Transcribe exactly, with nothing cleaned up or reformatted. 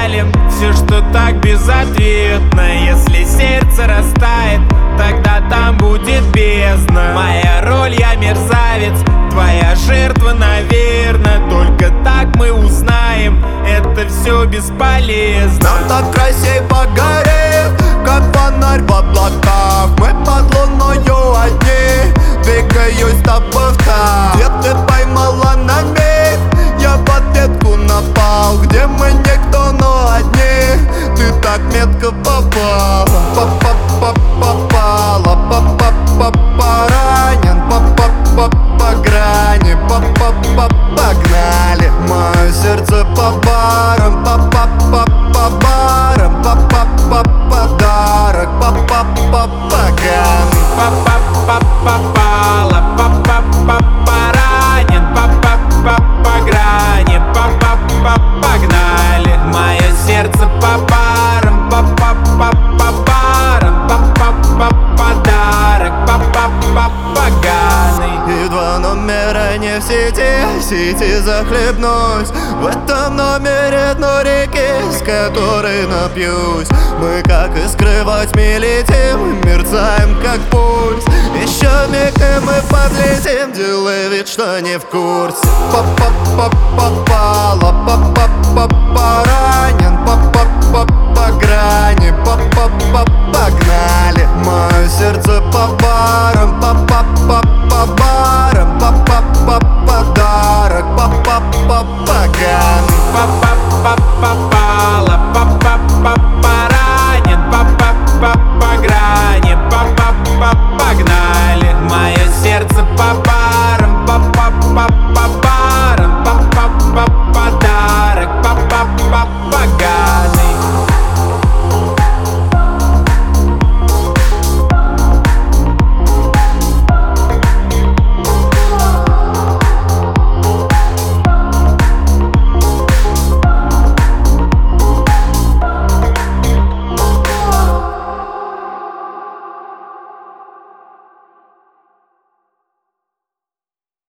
печален. Все, что так безответно. Если сердце растает, тогда там будет бездна. Моя роль, я мерзавец, твоя жертва, наверно. Только так мы узнаем, это все бесполезно. Нам так красиво горит, как фонарь в облаках. Мы под луною одни, двигаюсь с тобой в такт. Где ты поймала на миг, я в ответку напал. Где мы никто, но одни, ты так метко попала. Попала, попала, ранен, попала по грани, попала, погнали. Мое сердце по барам, попала по барам, попала подарок, попала поганый. Попала, попала, ранен, попала по грани, попала, погнали. Мое сердце по барам, попала по барам, попала подарок, попала поганый. И два номера не в сети, в сети захлебнусь. В этом номере дно реки, с которой напьюсь. Мы как искры во тьме летим, мерцаем как пульс. Еще миг и мы подлетим, делай вид, что не в курсе. Попала, попала, ранен,